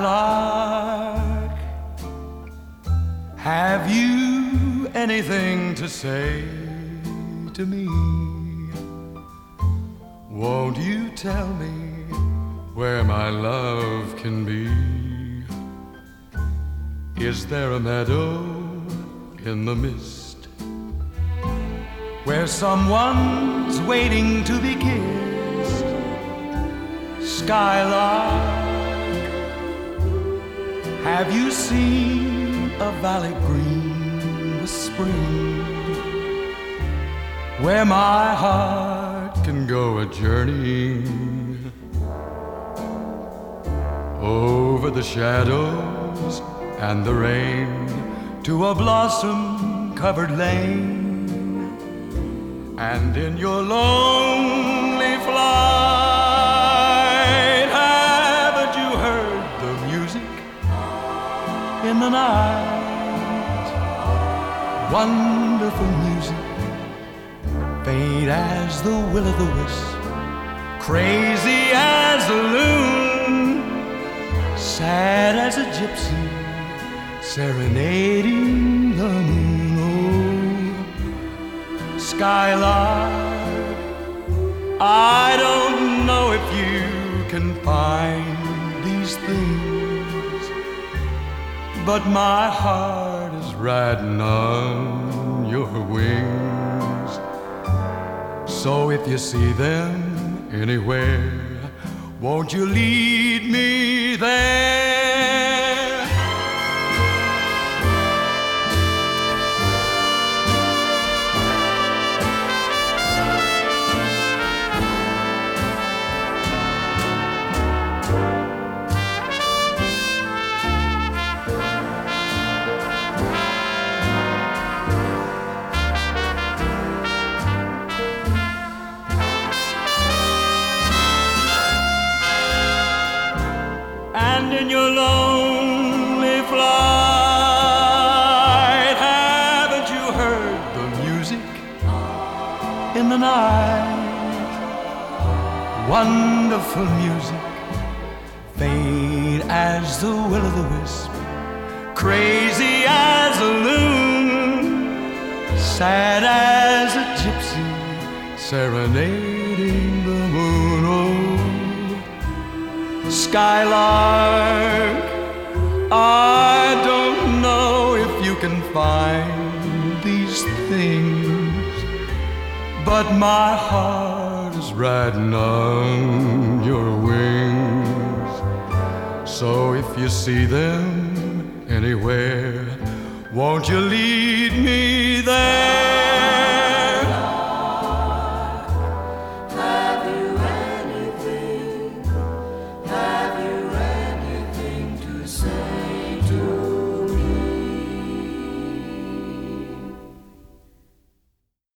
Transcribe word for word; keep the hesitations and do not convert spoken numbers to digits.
Skylark, have you anything to say to me? Won't you tell me where my love can be? Is there a meadow in the mist where someone's waiting to be kissed? Skylark, have you seen a valley green with spring, where my heart can go a-journeying over the shadows and the rain to a blossom-covered lane? And in your lonely flight, haven't you heard the music in the night? Wonderful music, faint as the will-o'-the-wisp, crazy as a loon, sad as a gypsy serenading the moon. Oh, Skylark, I don't know if you can find these things, but my heart is riding on your wings. So if you see them anywhere, won't you lead me there? And in your lonely flight, haven't you heard the music in the night? Wonderful music, faint as the will-o'-the-wisp, crazy as a loon, sad as a gypsy serenading the moon. Oh, Skylark, I don't know if you can find these things, but my heart is riding on your wings. So if you see them anywhere, won't you lead me there?